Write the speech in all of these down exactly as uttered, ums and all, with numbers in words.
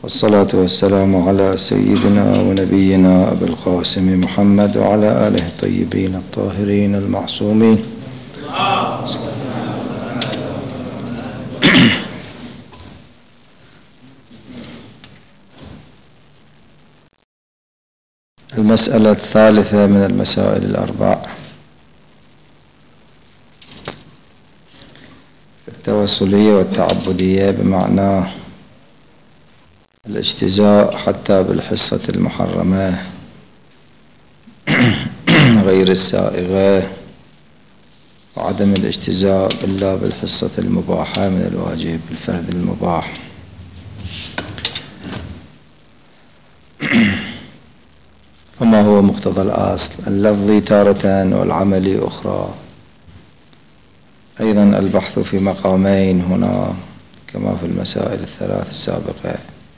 والصلاة والسلام على سيدنا ونبينا أبي القاسم محمد وعلى آله الطيبين الطاهرين المعصومين. المسألة الثالثة من المسائل الأربع التوسلية والتعبدية، بمعنى الاجتزاء حتى بالحصة المحرمة غير السائغة، وعدم الاجتزاء إلا بالحصة المباحة من الواجب بالفرد المباح. وما هو مقتضى الأصل اللفظي تارة والعملي أخرى؟ أيضا البحث في مقامين هنا كما في المسائل الثلاث السابقة،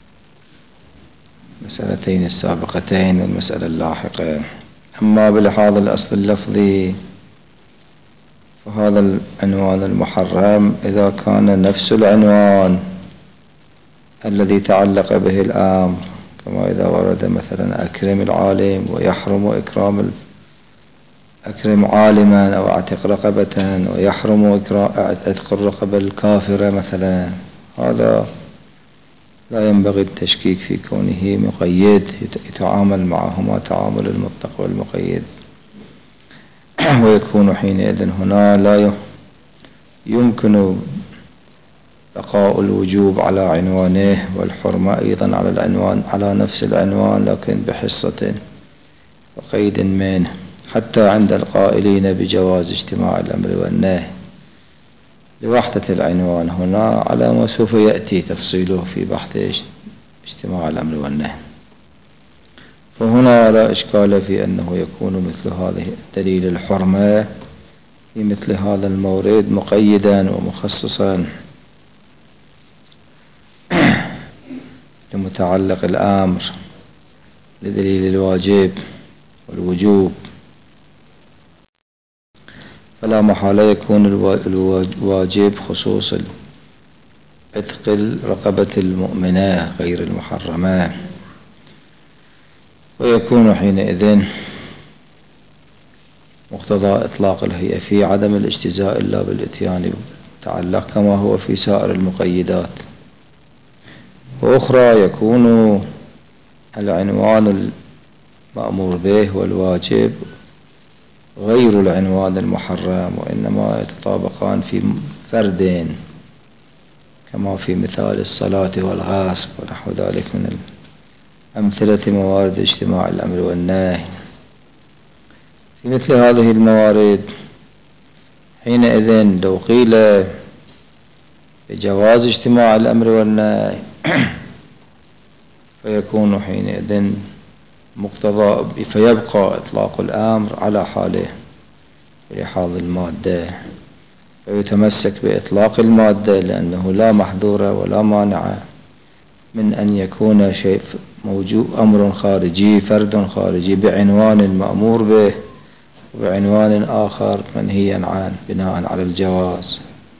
المسألتين السابقتين والمسألة اللاحقة. أما بلحاظ الأصل اللفظي فهذا العنوان المحرم إذا كان نفس العنوان الذي تعلق به الأمر، كما إذا ورد مثلا أكرم العالم ويحرم إكرام أكرم عالما أو أعتق رقبة ويحرم أعتق الرقبة الكافرة مثلا، هذا لا ينبغي التشكيك في كونه مقيد، يتعامل معهما تعامل المطلق والمقيد، ويكون حينئذ هنا لا يمكن بقاء الوجوب على عنوانه والحرمة أيضا على العنوان على نفس العنوان لكن بحصة وقيد منه، حتى عند القائلين بجواز اجتماع الأمر والنهي لوحدة العنوان هنا على ما سوف يأتي تفصيله في بحث اجتماع الأمر والنهي. فهنا لا إشكال في أنه يكون مثل هذه دليل الحرمة في مثل هذا المورد مقيدا ومخصصا لمتعلق الأمر لدليل الواجب والوجوب، فلا محالة يكون الواجب خصوص عتق الرقبة المؤمنة غير المحرمة، ويكون حينئذ مقتضى إطلاق الهيئة في عدم الاجتزاء إلا بالإتيان تعلق كما هو في سائر المقيدات. وأخرى يكون العنوان المأمور به والواجب غير العنوان المحرم، وإنما يتطابقان في فردين كما في مثال الصلاة والغصب ونحو ذلك من أمثلة موارد اجتماع الأمر والنهي. في مثل هذه الموارد حينئذ لو قيل بجواز اجتماع الأمر والنهي فيكون حينئذ مقتضى فيبقى إطلاق الأمر على حاله بلحاظ المادة، فيتمسك بإطلاق المادة لأنه لا محذور ولا مانع من أن يكون شيء موجود أمر خارجي فرد خارجي بعنوان مأمور به وبعنوان آخر منهيا عنه بناء على الجواز،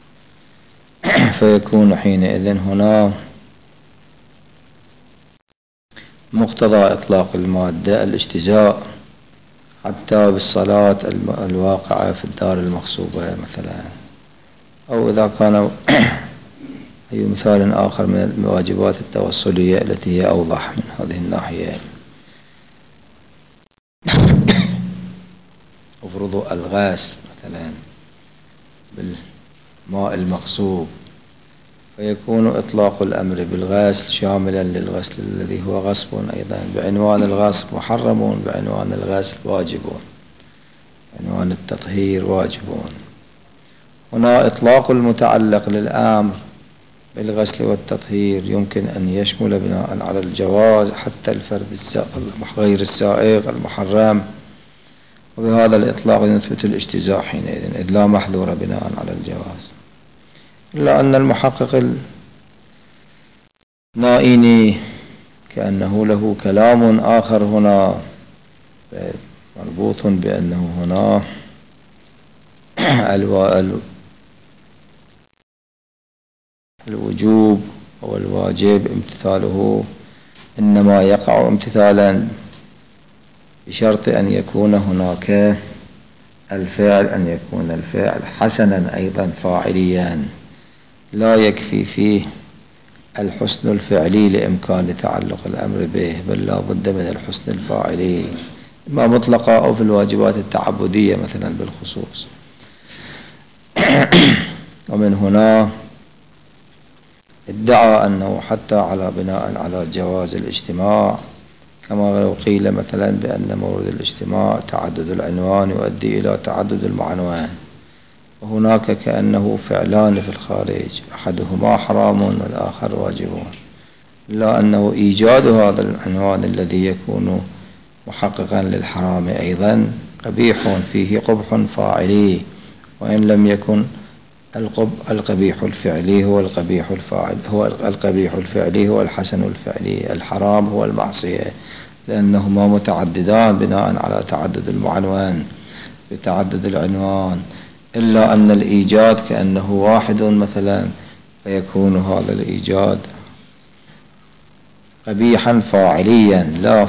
فيكون حينئذ هنا مقتضى إطلاق المادة الاجتزاء حتى بالصلاة الواقعة في الدار المغصوبة مثلا، أو إذا كان أي مثال آخر من الواجبات التوسلية التي هي أوضح من هذه الناحية. أفرض الغسل مثلا بالماء المغصوب، فيكون إطلاق الأمر بالغسل شاملا للغسل الذي هو غصب أيضا بعنوان الغصب محرم، بعنوان الغسل واجبون، بعنوان التطهير واجبون. هنا إطلاق المتعلق للأمر بالغسل والتطهير يمكن أن يشمل بناء على الجواز حتى الفرد غير السائغ المحرم، وبهذا الإطلاق يثبت الاجتزاء حينئذ إذ لا محذور بناء على الجواز، إلا أن المحقق النائيني كأنه له كلام آخر هنا مربوط بأنه هنا الوجوب أو الواجب امتثاله إنما يقع امتثالا بشرط أن يكون هناك الفعل أن يكون الفعل حسنا أيضا فاعليا، لا يكفي فيه الحسن الفعلي لإمكان تعلق الأمر به، بل لا بد من الحسن الفاعلي إما مطلقة أو في الواجبات التعبدية مثلا بالخصوص. ومن هنا ادعى أنه حتى على بناء على جواز الاجتماع، كما لو قيل مثلا بأن مورد الاجتماع تعدد العنوان يؤدي إلى تعدد المعنوان، وهناك كأنه فعلان في الخارج أحدهما حرام والآخر واجب، إلا أنه إيجاد هذا العنوان الذي يكون محققا للحرام أيضا قبيح فيه قبح فاعلي، وإن لم يكن القبيح الفعلي هو القبيح الفاعل هو القبيح الفعلي هو الحسن الفعلي، الحرام هو المعصية، لأنهما متعددان بناء على تعدد المعنوان بتعدد العنوان، إلا أن الإيجاد كأنه واحد مثلا، فيكون هذا الإيجاد قبيحا فاعليا لا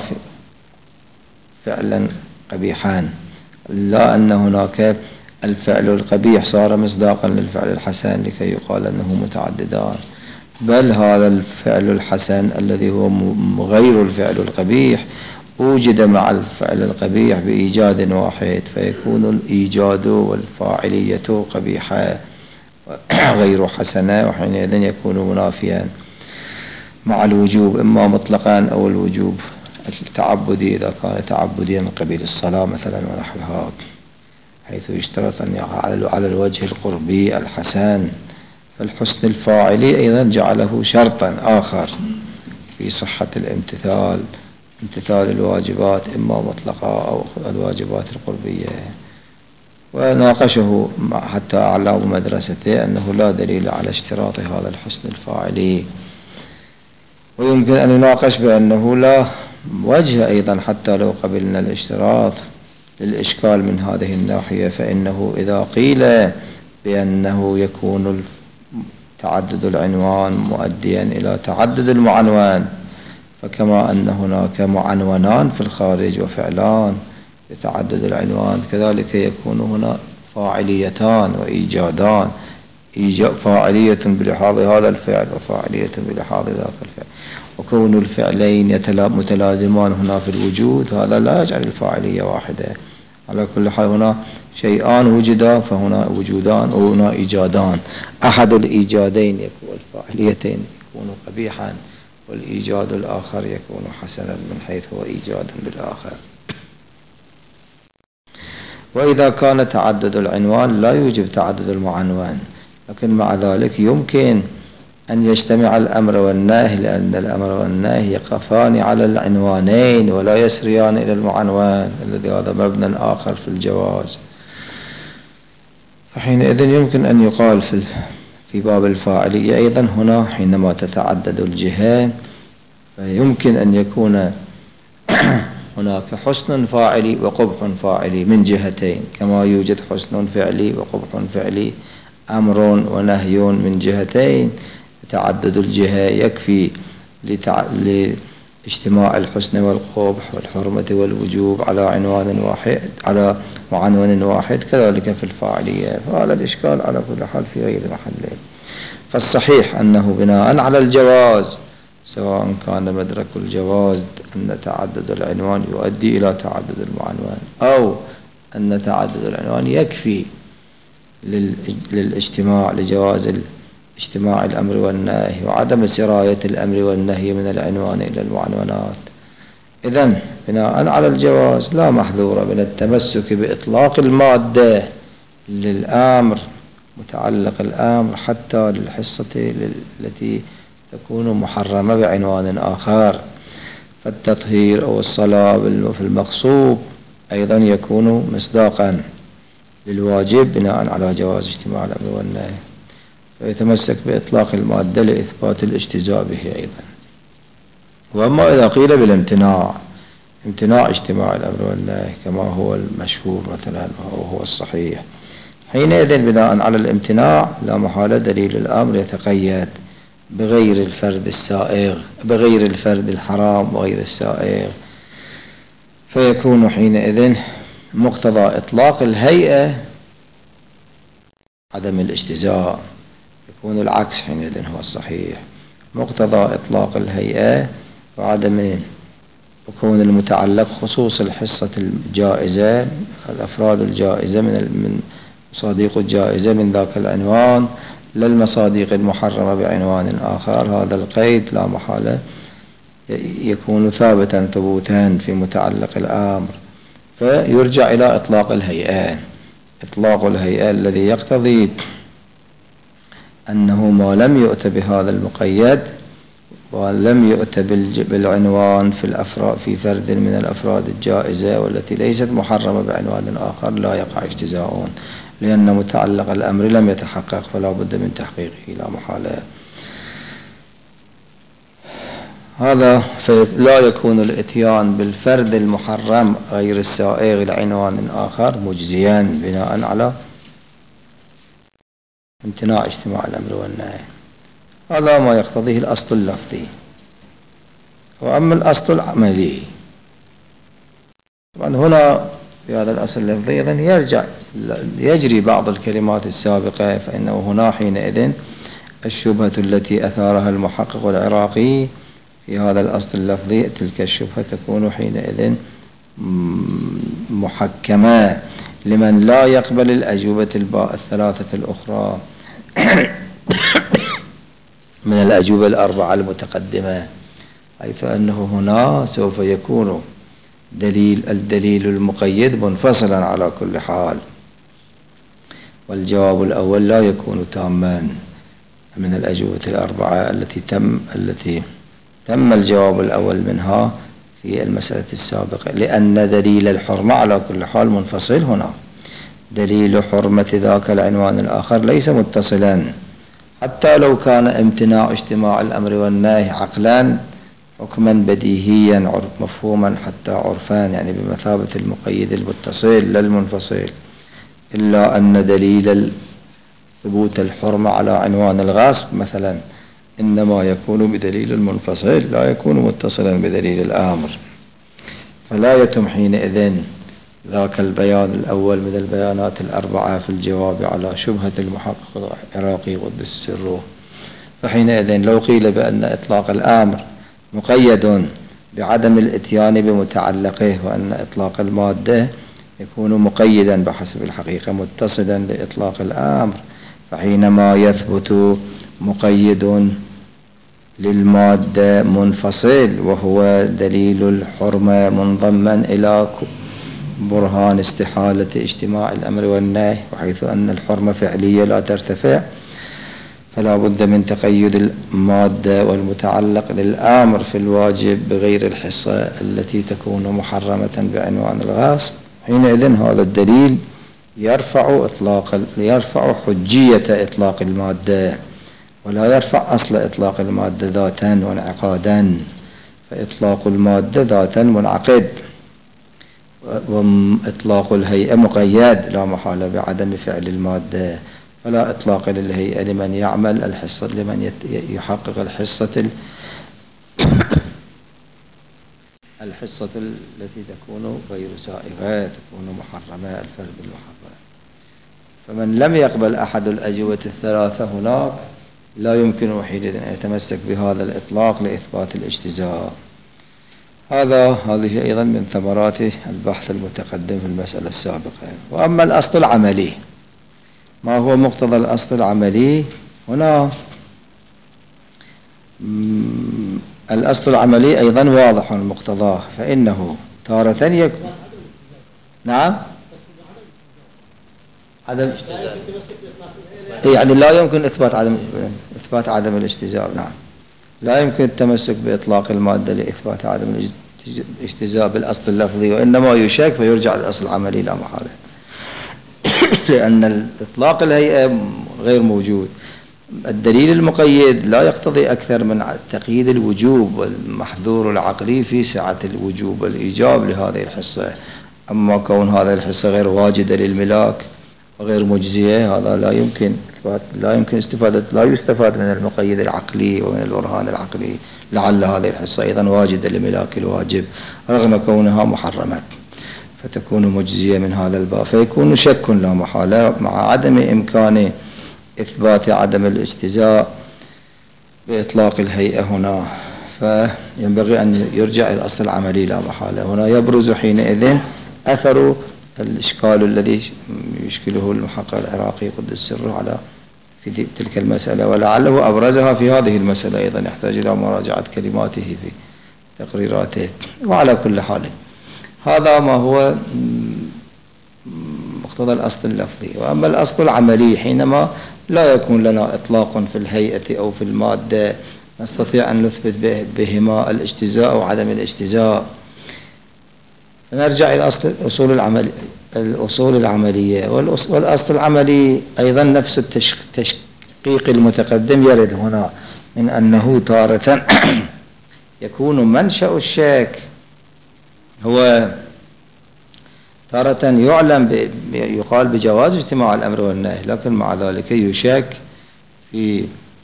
فعلا قبيحا، لا أن هناك الفعل القبيح صار مصداقا للفعل الحسن لكي يقال أنه متعددان، بل هذا الفعل الحسن الذي هو غير الفعل القبيح وجد مع الفعل القبيح بإيجاد واحد، فيكون الإيجاد والفاعلية قبيحة غير حسنة، وحينئذ يكون منافيا مع الوجوب إما مطلقا أو الوجوب التعبدي إذا كان تعبديا من قبيل الصلاة مثلا ونحوها، حيث يشترط أن يقع على الوجه القربي الحسن. فالحسن الفاعلي أيضا جعله شرطا آخر في صحة الامتثال، امتثال الواجبات إما مطلقة أو الواجبات القربية. وناقشه حتى أعلام مدرسته أنه لا دليل على اشتراط هذا الحسن الفاعلي، ويمكن أن يناقش بأنه لا وجه أيضا حتى لو قبلنا الاشتراط للإشكال من هذه الناحية، فإنه إذا قيل بأنه يكون تعدد العنوان مؤديا إلى تعدد المعنوان، فكما أن هناك معنونان في الخارج وفعلان يتعدد العنوان، كذلك يكون هنا فاعليتان وإيجادان، فاعلية بلحاظ هذا الفعل وفاعلية بلحاظ ذاك الفعل، وكون الفعلين متلازمان هنا في الوجود هذا لا يجعل الفاعلية واحدة. على كل حال هنا شيئان وجدا فهنا وجودان وهنا إيجادان، أحد الإيجادين يكون الفاعليتين يكون قبيحا، والإيجاد الآخر يكون حسنا من حيث هو إيجاد بالآخر. وإذا كان تعدد العنوان لا يوجب تعدد المعنوان، لكن مع ذلك يمكن أن يجتمع الأمر والنهي، لأن الأمر والنهي يقفان على العنوانين ولا يسريان إلى المعنوان الذي هذا مبنى آخر في الجواز. فحينئذ يمكن أن يقال في في باب الفاعلية أيضا هنا حينما تتعدد الجهة فيمكن أن يكون هناك حسن فاعلي وقبح فاعلي من جهتين، كما يوجد حسن فعلي وقبح فعلي، أمر ونهي من جهتين. تعدد الجهة يكفي لتع... لاجتماع الحسن والقبح والحرمة والوجوب على عنوان واحد على معنون واحد، كذلك في الفاعلية. فهذا الإشكال على كل حال في غير محله. فالصحيح أنه بناء على الجواز، سواء كان مدرك الجواز أن تعدد العنوان يؤدي إلى تعدد المعنوان، أو أن تعدد العنوان يكفي للاجتماع لجواز اجتماع الأمر والنهي وعدم سراية الأمر والنهي من العنوان إلى المعنونات. إذن بناء على الجواز لا محذور من التمسك بإطلاق المادة للأمر متعلق الأمر حتى للحصة التي تكون محرمة بعنوان آخر. فالتطهير أو الصلاة في المغصوب أيضا يكون مصداقا للواجب بناء على جواز اجتماع الأمر والنهي، فيتمسك بإطلاق المادة لإثبات الاجتزاء به أيضا. وأما إذا قيل بالامتناع، امتناع اجتماع الأمر والنهي كما هو المشهور مثلا وهو الصحيح، حينئذ بناء على الامتناع لا محالة دليل الأمر يتقيد بغير الفرد السائغ بغير الفرد الحرام وغير السائغ، فيكون حينئذ مقتضى إطلاق الهيئة عدم الاجتزاء، يكون العكس حينئذ هو الصحيح، مقتضى إطلاق الهيئة وعدم يكون المتعلق خصوص الحصة الجائزة، الأفراد الجائزة من مصاديق الجائزة من ذاك العنوان للمصاديق المحرمة بعنوان آخر. هذا القيد لا محالة يكون ثابتا ثبوتا في متعلق الأمر، فيرجع إلى إطلاق الهيئة. إطلاق الهيئة الذي يقتضي أنه ما لم يؤت بهذا المقيد ولم يؤت بالعنوان في الأفراد في فرد من الأفراد الجائزة والتي ليست محرمة بعنوان آخر لا يقع اجتزاء، لأن متعلق الأمر لم يتحقق فلا بد من تحقيقه لا محالة. هذا لا يكون الاتيان بالفرد المحرم غير السائغ لعنوان آخر مجزيا بناء على امتناع اجتماع الأمر والنهي. هذا ما يقتضيه الأصل اللفظي. وأما الأصل العملي، طبعا هنا في هذا الأصل اللفظي يرجع يجري بعض الكلمات السابقة، فإنه هنا حينئذ الشبهة التي أثارها المحقق العراقي في هذا الأصل اللفظي تلك الشبهة تكون حينئذ محكمة لمن لا يقبل الأجوبة الثلاثة الأخرى من الأجوبة الأربعة المتقدمة، حيث أنه هنا سوف يكون دليل الدليل المقيد منفصلا على كل حال، والجواب الأول لا يكون تاما من الأجوبة الأربعة التي تم التي تم الجواب الأول منها في المسألة السابقة، لأن دليل الحرمة على كل حال منفصل. هنا دليل حرمة ذاك العنوان الآخر ليس متصلا، حتى لو كان امتناع اجتماع الأمر والنهي عقلا حكما بديهيا مفهوما حتى عرفان، يعني بمثابة المقيد المتصل لا المنفصل، إلا أن دليل ثبوت الحرمة على عنوان الغصب مثلا إنما يكون بدليل المنفصل لا يكون متصلا بدليل الأمر، فلا يتم حينئذ ذاك البيان الأول من البيانات الأربعة في الجواب على شبهة المحقق العراقي قدس سره. فحينئذ لو قيل بأن إطلاق الأمر مقيد بعدم الاتيان بمتعلقه، وأن إطلاق المادة يكون مقيدا بحسب الحقيقة متصلا لإطلاق الأمر، فحينما يثبت مقيد للمادة منفصل وهو دليل الحرمة منضما إلى برهان استحالة اجتماع الأمر والنهي، وحيث أن الحرمة فعلية لا ترتفع، فلا بد من تقيد المادة والمتعلق للأمر في الواجب بغير الحصة التي تكون محرمة بعنوان الغصب. حينئذ هذا الدليل يرفع إطلاق يرفع حجية إطلاق المادة، ولا يرفع أصل إطلاق المادة ذاتا وانعقادا، فإطلاق المادة ذاتا منعقد، وإطلاق الهيئة مقيد لا محالة بعدم فعل المادة، فلا إطلاق للهيئة لمن يعمل الحصة لمن يحقق الحصة الحصة التي تكون غير سائغة تكون محرمة الفرد المحرم. فمن لم يقبل أحد الأجوبة الثلاثة هناك لا يمكن حينئذ أن يتمسك بهذا الإطلاق لإثبات الاجتزاء. هذا هذه أيضا من ثمرات البحث المتقدم في المسألة السابقة. وأما الأصل العملي، ما هو مقتضى الأصل العملي؟ هنا الأصل العملي أيضا واضح مقتضاه، فإنه تارة يكون نعم عدم يعني لا يمكن إثبات عدم إثبات عدم الاجتزاء. نعم لا يمكن التمسك بإطلاق المادة لإثبات عدم الاجتزاء بالأصل اللفظي، وإنما يشك فيرجع للأصل العملي لا محالة لأن إطلاق الهيئة غير موجود. الدليل المقيد لا يقتضي أكثر من تقييد الوجوب والمحذور العقلي في سعة الوجوب والإيجاب لهذه الحصة. أما كون هذه الحصة غير واجدة للملاك وغير مجزية، هذا لا يمكن لا يمكن استفادة لا يستفاد من المقيد العقلي ومن البرهان العقلي. لعل هذه الحصة أيضا واجدة لملاك الواجب رغم كونها محرمة، فتكون مجزية من هذا الباب. فيكون شك لا محالة مع عدم إمكان إثبات عدم الاجتزاء بإطلاق الهيئة هنا، فينبغي أن يرجع إلى الأصل العملي لا محالة. هنا يبرز حينئذ أثر الإشكال الذي يشكله المحقق العراقي قدس سره على في تلك المسألة، ولعله أبرزها في هذه المسألة أيضا، يحتاج إلى مراجعة كلماته في تقريراته. وعلى كل حال هذا ما هو مقتضى الأصل اللفظي. وأما الأصل العملي حينما لا يكون لنا إطلاق في الهيئة أو في المادة نستطيع أن نثبت بهما الاجتزاء أو عدم الاجتزاء، نرجع إلى أصل الأصول العملية الأصول العملية والأصل العملي أيضا نفس التشقيق المتقدم يرد هنا، من أنه تارة يكون منشأ الشك هو تارة يعلم يقال بجواز اجتماع الأمر والنهي، لكن مع ذلك يشك في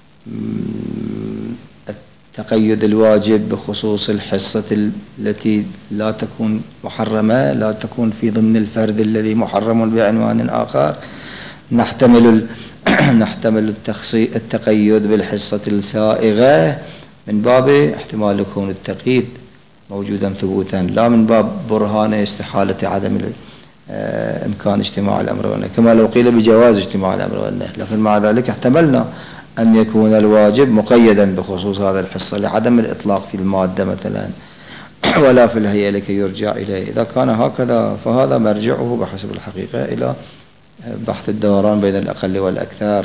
تقيد الواجب بخصوص الحصة التي لا تكون محرمة، لا تكون في ضمن الفرد الذي محرم بعنوان آخر. نحتمل نحتمل التقيد بالحصة السائغة من باب احتمال كون التقييد موجودا ثبوتا، لا من باب برهان استحالة عدم إمكان اجتماع الأمر والنهي، كما لو قيل بجواز اجتماع الأمر والنهي. لكن مع ذلك احتملنا أن يكون الواجب مقيدا بخصوص هذا الحصة لعدم الإطلاق في المادة مثلا ولا في الهيئة لكي يرجع إليه. إذا كان هكذا فهذا مرجعه بحسب الحقيقة إلى بحث الدوران بين الأقل والأكثر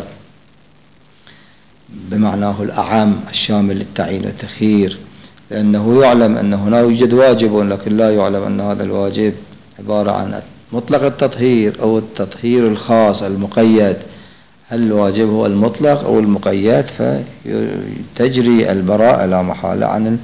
بمعناه الأعم الشامل للتعيين والتخيير، لأنه يعلم أن هنا يوجد واجب لكن لا يعلم أن هذا الواجب عبارة عن مطلق التطهير أو التطهير الخاص المقيد. هل الواجب هو المطلق أو المقيد؟ فتجري البراءة لا محالة عن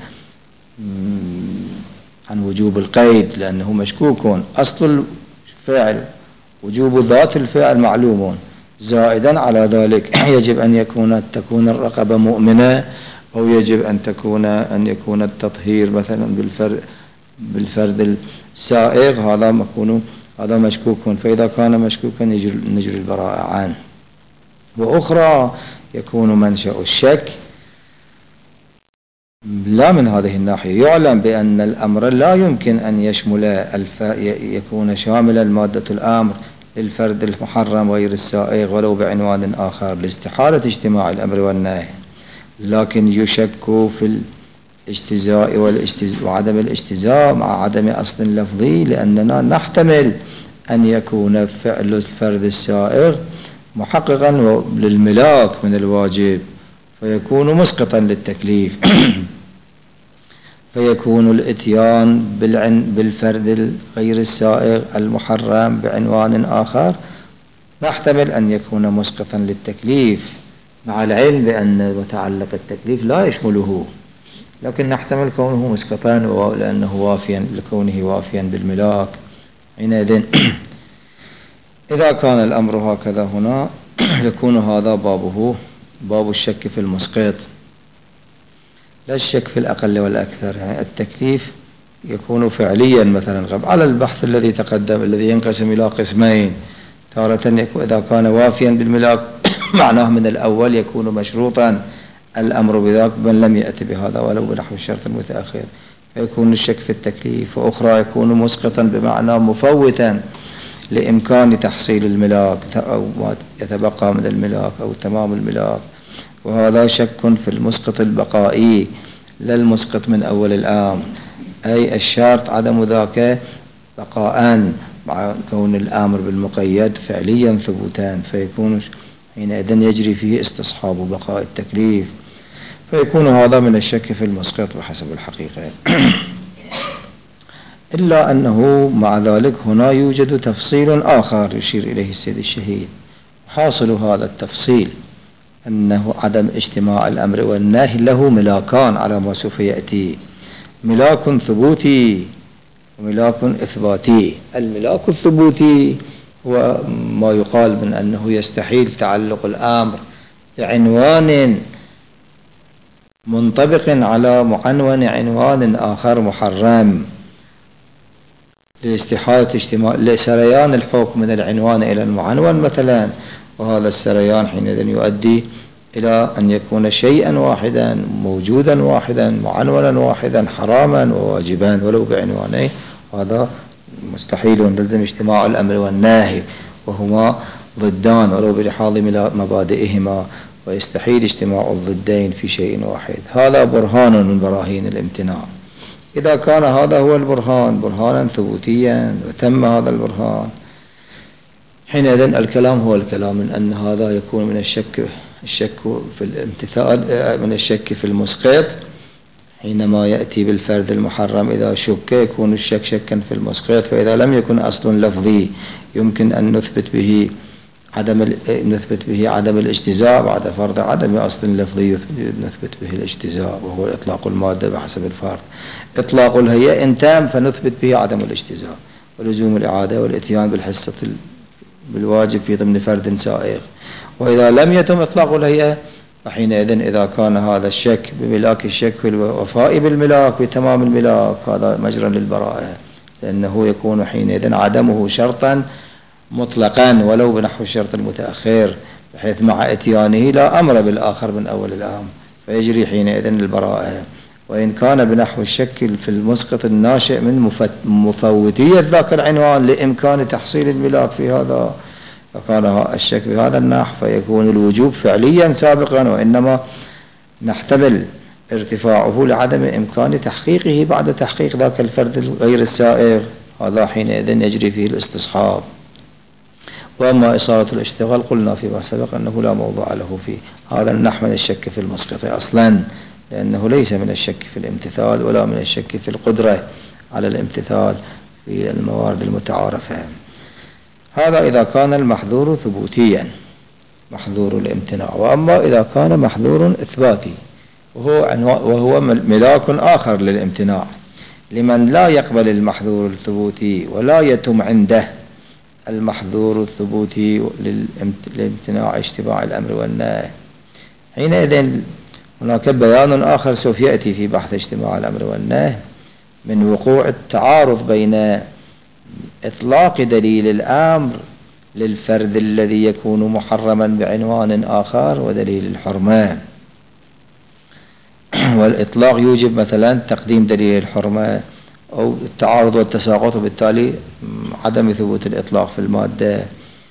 عن وجوب القيد، لأنه مشكوك. أصل الفعل وجوب ذات الفعل معلوم، زائدا على ذلك يجب أن يكون تكون الرقبة مؤمنة، أو يجب أن تكون أن يكون التطهير مثلا بالفرد بالفرد السائغ، هذا مكون هذا مشكوك. فإذا كان مشكوكا نجري البراءة عنه. وأخرى يكون منشأ الشك لا من هذه الناحية، يعلم بأن الأمر لا يمكن أن يشمل الف... يكون شاملا مادة الأمر للفرد المحرم غير السائغ ولو بعنوان آخر لاستحالة اجتماع الأمر والنهي، لكن يشك في الاجتزاء والاجتزاء وعدم الاجتزاء مع عدم أصل لفظي، لأننا نحتمل أن يكون فعل الفرد السائغ محققا للملاك من الواجب فيكون مسقطا للتكليف فيكون الاتيان بالفرد غير السائغ المحرم بعنوان آخر نحتمل أن يكون مسقطا للتكليف، مع العلم بأن متعلق التكليف لا يشمله، لكن نحتمل كونه مسقطا لأنه وافيا لكونه وافيا بالملاك. حينئذ إذا كان الأمر هكذا هنا يكون هذا بابه باب الشك في المسقط، لا الشك في الأقل والأكثر. يعني التكليف يكون فعليا مثلا على البحث الذي تقدم الذي ينقسم إلى قسمين، تارة يكون إذا كان وافيا بالملاك معناه من الأول يكون مشروطا الأمر بذاك من لم يأتي بهذا ولو بنحو الشرط المتأخر فيكون الشك في التكليف. وأخرى يكون مسقطا بمعنى مفوتا لإمكان تحصيل الملاك أو ما يتبقى من الملاك أو تمام الملاك، وهذا شك في المسقط البقائي لا المسقط من أول الأمر، أي الشرط عدم ذاك بقاء مع كون الأمر بالمقيد فعليا ثبوتان، فيكون حينئذ يجري فيه استصحاب بقاء التكليف، فيكون هذا من الشك في المسقط بحسب الحقيقة. إلا أنه مع ذلك هنا يوجد تفصيل آخر يشير إليه السيد الشهيد. حاصل هذا التفصيل أنه عدم اجتماع الأمر والنهي له ملاكان على ما سوف يأتي، ملاك ثبوتي وملاك إثباتي. الملاك الثبوتي هو ما يقال من أنه يستحيل تعلق الأمر بعنوان منطبق على معنون عنوان آخر محرم لاستحالة اجتماع لسريان الحكم من العنوان إلى المعنون مثلا، وهذا السريان حينئذ يؤدي إلى أن يكون شيئا واحدا موجودا واحدا معنونا واحدا حراما وواجبا ولو بعنوانين، وهذا مستحيل لازم اجتماع الأمر والنهي وهما ضدان ولو بلحاظ مبادئهما، ويستحيل اجتماع الضدين في شيء واحد. هذا برهان من براهين الامتناع. إذا كان هذا هو البرهان برهانا ثبوتيا وتم هذا البرهان، حينئذ الكلام هو الكلام من أن هذا يكون من الشك الشك في الامتثال من الشك في المسقط حينما يأتي بالفرد المحرم. إذا شك يكون الشك شكا في المسقط، فإذا لم يكن أصل لفظي يمكن أن نثبت به عدم نثبت به عدم الاجتزاء بعد فرض عدم أصل لفظي نثبت به الاجتزاء، وهو إطلاق المادة بحسب الفرض. إطلاق الهيئة إن تام فنثبت به عدم الاجتزاء ولزوم الإعادة والإتيان بالحصة بالواجب في ضمن فرد سائغ. وإذا لم يتم إطلاق الهيئة فحينئذ إذا كان هذا الشك بملاك الشك في الوفاء بالملاك بتمام الملاك هذا مجرى للبراءة، لأنه يكون حينئذ عدمه شرطا مطلقا ولو بنحو الشرط المتأخر، بحيث مع اتيانه لا أمر بالآخر من أول الأمر فيجري حينئذ البراءة. وإن كان بنحو الشك في المسقط الناشئ من مفوتية ذاك العنوان لإمكان تحصيل الملاك في هذا، فكان الشك بهذا النحو فيكون الوجوب فعليا سابقا، وإنما نحتمل ارتفاعه لعدم إمكان تحقيقه بعد تحقيق ذاك الفرد غير السائغ، هذا حينئذ يجري فيه الاستصحاب. وأما إصالة الاشتغال قلنا فيما سبق أنه لا موضع له فيه. هذا النحو من الشك في المسقط أصلا، لأنه ليس من الشك في الامتثال ولا من الشك في القدرة على الامتثال في الموارد المتعارفة. هذا إذا كان المحظور ثبوتيا محظور الامتناع. وأما إذا كان محظور إثباتي وهو, وهو ملاك آخر للامتناع لمن لا يقبل المحظور الثبوتي ولا يتم عنده المحظور الثبوتي للامتناع اشتباع الأمر والنهي، حينئذ هناك بيان آخر سوف يأتي في بحث اجتماع الأمر والنهي من وقوع التعارض بين إطلاق دليل الأمر للفرد الذي يكون محرما بعنوان آخر ودليل الحرمة. والإطلاق يوجب مثلا تقديم دليل الحرمة أو التعارض والتساقط، وبالتالي عدم ثبوت الإطلاق في المادة.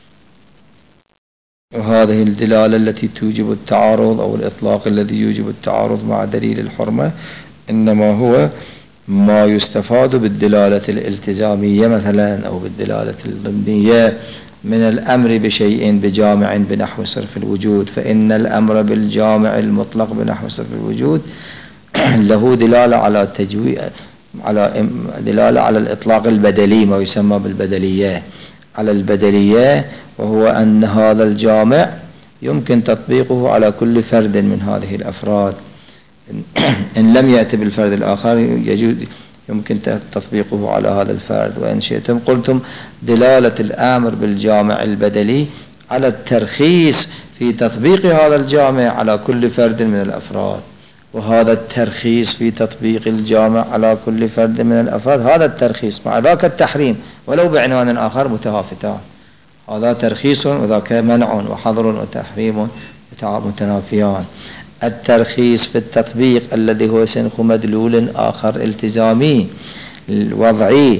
وهذه الدلالة التي توجب التعارض أو الإطلاق الذي يوجب التعارض مع دليل الحرمة إنما هو ما يستفاد بالدلالة الالتزامية مثلا أو بالدلالة الضمنية من الأمر بشيء بجامع بنحو صرف الوجود، فإن الأمر بالجامع المطلق بنحو صرف الوجود له دلالة على تجويد على دلالة على الإطلاق البدلي، ما يسمى بالبدلية، على البدلية، وهو أن هذا الجامع يمكن تطبيقه على كل فرد من هذه الأفراد إن لم يأتي بالفرد الآخر يجوز يمكن تطبيقه على هذا الفرد. وإن شئتم قلتم دلالة الآمر بالجامع البدلي على الترخيص في تطبيق هذا الجامع على كل فرد من الأفراد، وهذا الترخيص في تطبيق الجامع على كل فرد من الأفراد هذا الترخيص مع ذاك التحريم ولو بعنوان آخر متهافتان، هذا ترخيص وذاك منع وحظر وتحريم متنافيان. الترخيص في التطبيق الذي هو سنخ مدلول آخر التزامي وضعي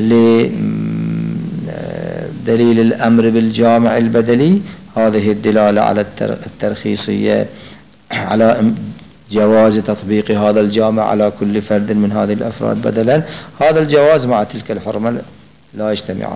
لدليل الأمر بالجامع البدلي، هذه الدلالة على الترخيصية على جواز تطبيق هذا الجامع على كل فرد من هذه الأفراد بدلا، هذا الجواز مع تلك الحرمة لا يجتمعان،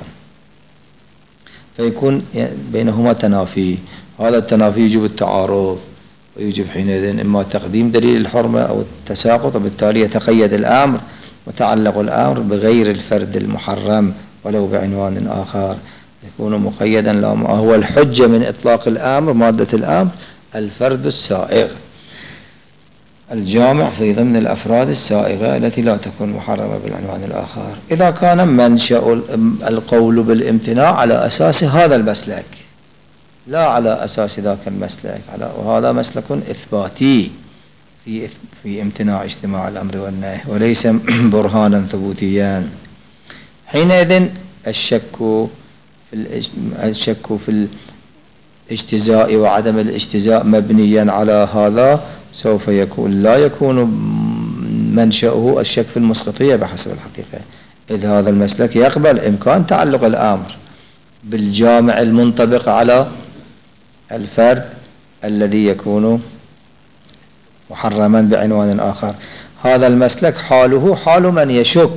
فيكون بينهما تنافي. هذا التنافي يجب التعارض ويجب حينئذ إما تقديم دليل الحرمة أو التساقط، وبالتالي يتقيد الأمر وتعلق الأمر بغير الفرد المحرم ولو بعنوان آخر، يكون مقيدا لا ما هو الحجة من إطلاق الأمر مادة الأمر الفرد السائغ. الجامع في ضمن الأفراد السائغة التي لا تكون محرمة بالعنوان الآخر، إذا كان منشأ القول بالامتناع على أساس هذا المسلك لا على أساس ذاك المسلك، وهذا مسلك إثباتي في في امتناع اجتماع الأمر والنهي وليس برهانا ثبوتيا. حينئذ الشك في الشك في الاجتزاء وعدم الاجتزاء مبنيا على هذا سوف يكون لا يكون منشأه الشك في المسقطية بحسب الحقيقة، إذ هذا المسلك يقبل إمكان تعلق الأمر بالجامع المنطبق على الفرد الذي يكون محرما بعنوان آخر. هذا المسلك حاله حال من يشك،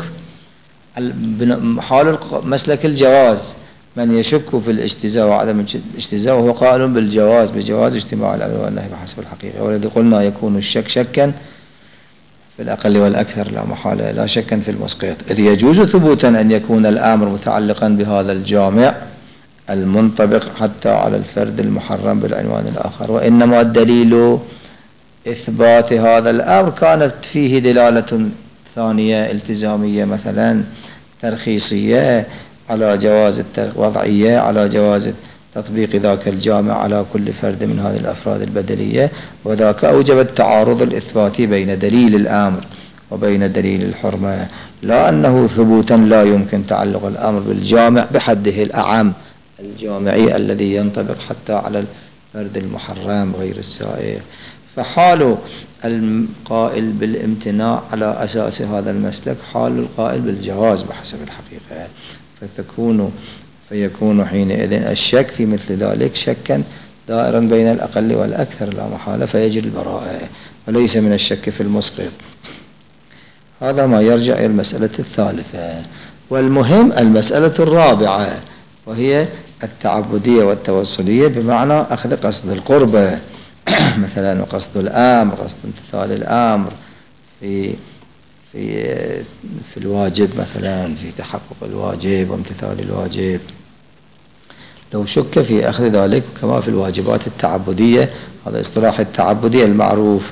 حال مسلك الجواز من يشك في الاجتزاء وعدم الاجتزاء وهو قائل بالجواز بجواز اجتماع الأمر والنهي بحسب الحقيقة، والذي قلنا يكون الشك شكا في الأقل والأكثر لا محالة لا شكا في المسقط، إذ يجوز ثبوتا أن يكون الأمر متعلقا بهذا الجامع المنطبق حتى على الفرد المحرم بالعنوان الآخر، وإنما الدليل إثبات هذا الأمر كانت فيه دلالة ثانية التزامية مثلا ترخيصية على جواز وضعية على جواز تطبيق ذاك الجامع على كل فرد من هذه الأفراد البدلية، وذاك أوجب التعارض الإثباتي بين دليل الأمر وبين دليل الحرمة، لا أنه ثبوتا لا يمكن تعلق الأمر بالجامع بحده الأعم الجامعي الذي ينطبق حتى على الفرد المحرم غير السائغ. فحال القائل بالامتناع على أساس هذا المسلك حال القائل بالجواز بحسب الحقيقة، فتكون فيكون حينئذ الشك في مثل ذلك شكا دائرا بين الأقل والأكثر لا محالة، فيجري البراءة وليس من الشك في المسقط. هذا ما يرجع إلى المسألة الثالثة. والمهم المسألة الرابعة وهي التعبدية والتوسلية بمعنى أخذ قصد القربة مثلا وقصد الأمر، قصد امتثال الأمر في في في الواجب مثلا في تحقق الواجب وامتثال الواجب. لو شك في أخذ ذلك كما في الواجبات التعبدية، هذا اصطلاح التعبدية المعروف،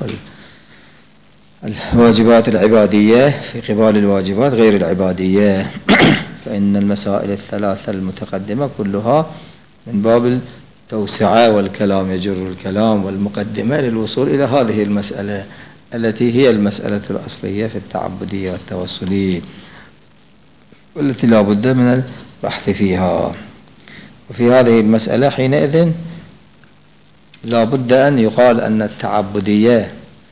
الواجبات العبادية في قبال الواجبات غير العبادية فإن المسائل الثلاثة المتقدمة كلها من باب التوسعة والكلام يجر الكلام والمقدمة للوصول إلى هذه المسألة التي هي المسألة الأصلية في التعبدية والتوسلية والتي لا بد من البحث فيها. وفي هذه المسألة حينئذ لا بد أن يقال أن التعبدية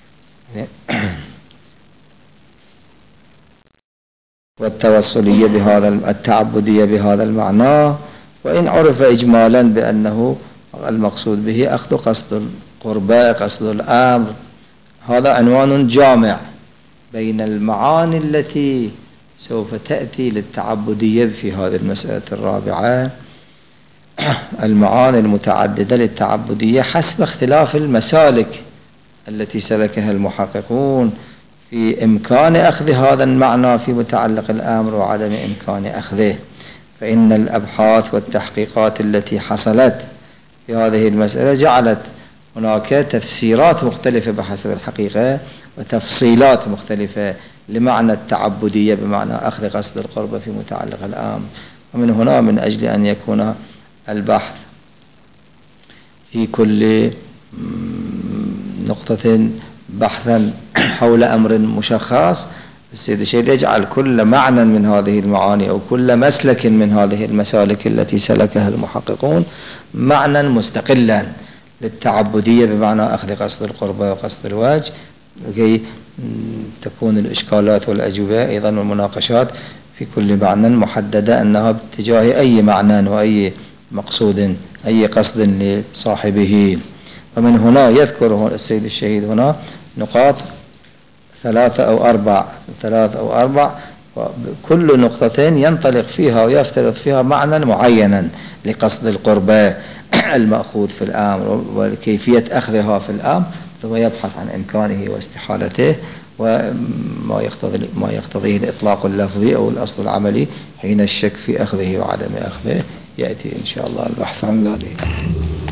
والتوسلية بهذا التعبدية بهذا المعنى، وإن عرف إجمالا بأنه المقصود به أخذ قصد القربة قصد الأمر، هذا عنوان جامع بين المعاني التي سوف تأتي للتعبدية في هذه المسألة الرابعة، المعاني المتعددة للتعبدية حسب اختلاف المسالك التي سلكها المحققون في إمكان أخذ هذا المعنى في متعلق الأمر وعدم إمكان أخذه. فإن الأبحاث والتحقيقات التي حصلت في هذه المسألة جعلت هناك تفسيرات مختلفة بحسب الحقيقة وتفصيلات مختلفة لمعنى التعبدية بمعنى أخذ قصد القربة في متعلق الأمر. ومن هنا من أجل أن يكون البحث في كل نقطة بحثا حول أمر مشخص، السيد الشيخ يجعل كل معنى من هذه المعاني أو كل مسلك من هذه المسالك التي سلكها المحققون معنى مستقلا للتعبدية بمعنى أخذ قصد القربة وقصد الوجه، لكي تكون الإشكالات والأجوبة أيضا والمناقشات في كل معنى محددة أنها باتجاه أي معنى وأي مقصود أي قصد لصاحبه. ومن هنا يذكر السيد الشهيد هنا نقاط ثلاثة أو أربع ثلاث أو أربع كل نقطتين ينطلق فيها ويفترض فيها معنى معينا لقصد القربة المأخوذ في الأمر وكيفية أخذها في الأمر، ثم يبحث عن إمكانه واستحالته وما يقتضي ما يقتضيه الإطلاق اللفظي أو الأصل العملي حين الشك في أخذه وعدم أخذه. يأتي إن شاء الله البحث عن ذلك.